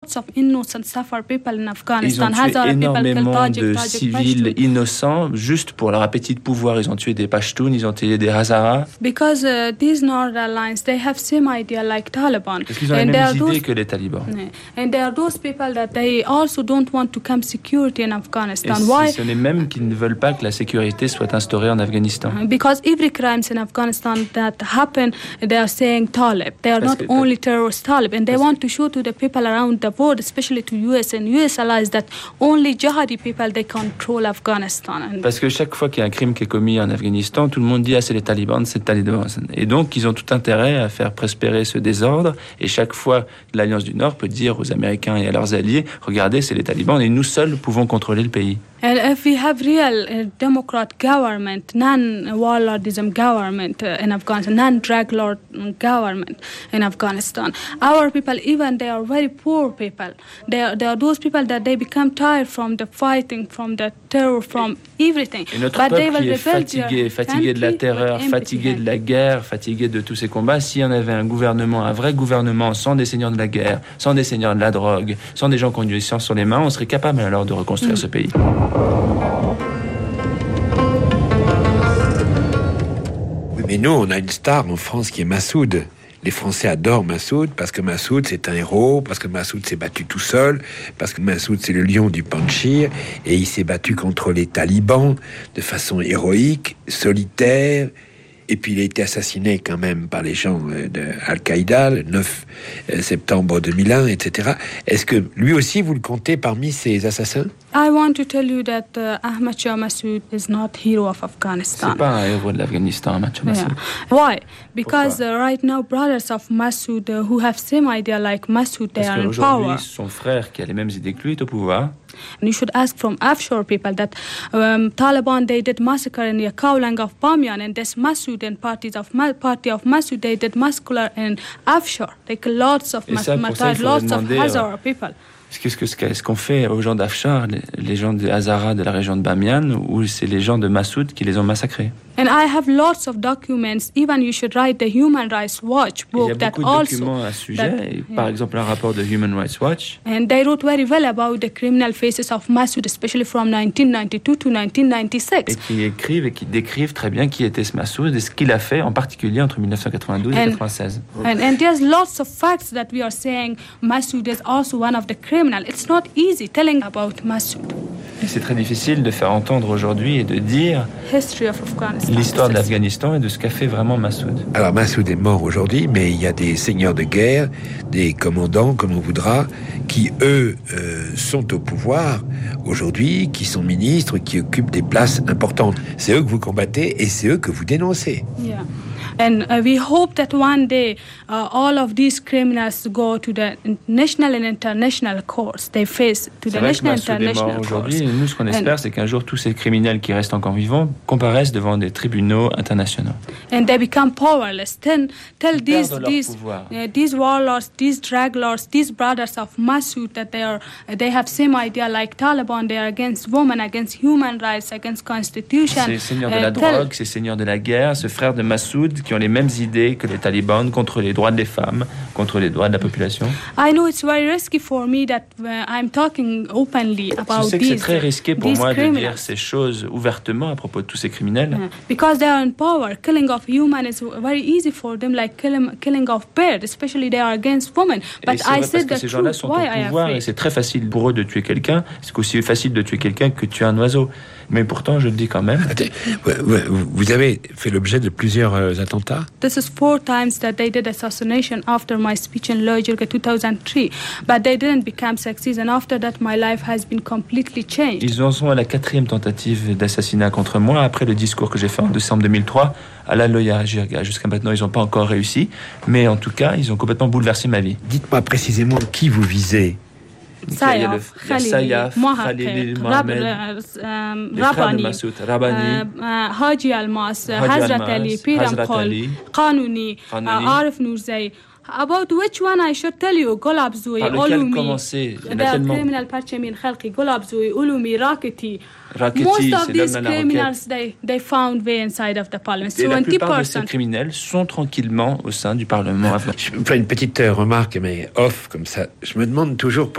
lots of innocent suffer people in Afghanistan. Ils ont tué énormément de civils innocents juste pour leur appétit de pouvoir. Ils ont tué des Pashtuns, ils ont tué des Hazaras. Because these Northern Alliance, they have same idea like Taliban. Parce qu'ils ont les mêmes idées que les talibans. And there are those people that they also don't want to come security in Afghanistan. Why? Ce sont les mêmes qui ne veulent pas que la sécurité soit instaurée en Afghanistan. Because every crimes in Afghanistan that happen, they are saying Talib. They are not only terrorist Talib, and they want to show to the people around the world, especially to US and US allies, that only jihadi people they control Afghanistan. Parce que chaque fois qu'il y a un crime qui est commis en Afghanistan, tout le monde dit c'est les talibans, c'est les talibans. Et donc ils ont tout intérêt à faire prospérer ce désordre. Et chaque fois, l'Alliance du Nord peut dire aux Américains et à leurs alliés, regardez, c'est les talibans, et nous seuls pouvons contrôler le pays. And if we have real democrat government, non-warlordism government in Afghanistan, non-drug lord government in Afghanistan, our people, even they are very poor people. They are those people that they become tired from the fighting, from the terror, from everything. Et notre peuple qui est fatigué de la terreur, fatigué de la guerre, fatigué de tous ces combats, si on avait un gouvernement, un vrai gouvernement, sans des seigneurs de la guerre, sans des seigneurs de la drogue, sans des gens qui ont du sang sur les mains, on serait capable alors de reconstruire ce pays. Oui, mais nous, on a une star en France qui est Massoud. Les Français adorent Massoud parce que Massoud, c'est un héros, parce que Massoud s'est battu tout seul, parce que Massoud, c'est le lion du Panjshir, et il s'est battu contre les talibans de façon héroïque, solitaire. Et puis il a été assassiné quand même par les gens de Al-Qaïda le 9 septembre 2001, etc. Est-ce que lui aussi, vous le comptez parmi ces assassins? I want to tell you that Ahmad Shah Massoud is not hero of Afghanistan. C'est pas un héros de l'Afghanistan, Ahmad Shah Massoud. Yeah. Why? Because right now brothers of Massoud who have same idea like Massoud, they are in power. Son frère qui a les mêmes idées que lui est au pouvoir. And you should ask from offshore people that Taliban, they did massacre in the Kowlang of Bamyan, and this Massoud and party of Massoud, they did massacre in offshore. Like lots of lots of Hazara people. Qu'est-ce qu'on fait aux gens d'Afshar, les gens des Hazaras de la région de Bamiyan, ou c'est les gens de Massoud qui les ont massacrés? And I have lots of documents. Even you should write the Human Rights Watch book that also. Il y a beaucoup de documents à ce sujet. Par exemple, un rapport de Human Rights Watch. And they wrote very well about the criminal phases of Massoud, especially from 1992 to 1996. Et qui écrivent et qui décrivent très bien qui était ce Massoud et ce qu'il a fait, en particulier entre 1992 et 1996. And there's lots of facts that we are saying Massoud is also one of the criminals. It's not easy telling about Massoud. Et c'est très difficile de faire entendre aujourd'hui et de dire l'histoire de l'Afghanistan et de ce qu'a fait vraiment Massoud. Alors Massoud est mort aujourd'hui, mais il y a des seigneurs de guerre, des commandants, comme on voudra, qui eux sont au pouvoir aujourd'hui, qui sont ministres, qui occupent des places importantes. C'est eux que vous combattez et c'est eux que vous dénoncez. Yeah. And we hope that one day all of these criminals go to the national and international courts. They face to the national and international courts. Aujourd'hui, et nous, ce qu'on espère, c'est qu'un jour, tous ces criminels qui restent encore vivants comparaissent devant des tribunaux internationaux. And they become powerless. Tell these warlords, these drug lords, these brothers of Massoud that they have same idea like Taliban. They are against women, against human rights, against constitution. Ces seigneurs de la drogue, ces seigneurs de la guerre, ce frère de Massoud qui ont les mêmes idées que les talibans contre les droits des femmes, contre les droits de la population. I know it's very risky for me that I'm talking openly about Je sais que c'est très risqué pour moi de dire ces choses ouvertement à propos de tous ces criminels. Because they are in power. Killing of human is very easy for them, like killing of birds, especially they are against women. But I said that ces gens-là sont au pouvoir et c'est très facile pour eux de tuer quelqu'un. C'est aussi facile de tuer quelqu'un que de tuer un oiseau. Mais pourtant, je le dis quand même. Vous avez fait l'objet de plusieurs attentats. This is 4 times that they did assassination after my speech in Loyalga 2003, but they didn't become success. And after that, my life has been completely changed. Ils en sont à la 4e tentative d'assassinat contre moi après le discours que j'ai fait en décembre 2003 à la Loya Jirga. Jusqu'à maintenant, ils n'ont pas encore réussi, mais en tout cas, ils ont complètement bouleversé ma vie. Dites-moi précisément qui vous visez. Sayaf, Khalil, Mohamed, Rabani, Haji Almas, Hazrat Ali, Piram Khol, Qanouni, Arif Nourzai. About which one I should tell you? Golab Zoui, Olumi, the criminal Parchemin Khalki, Golab Zoui, Olumi, Raketi. Most of these criminals, they found way inside of the parliament. 70%. La plupart de ces criminels sont tranquillement au sein du Parlement afghan. Je fais une petite remarque, mais off, comme ça. Je me demande toujours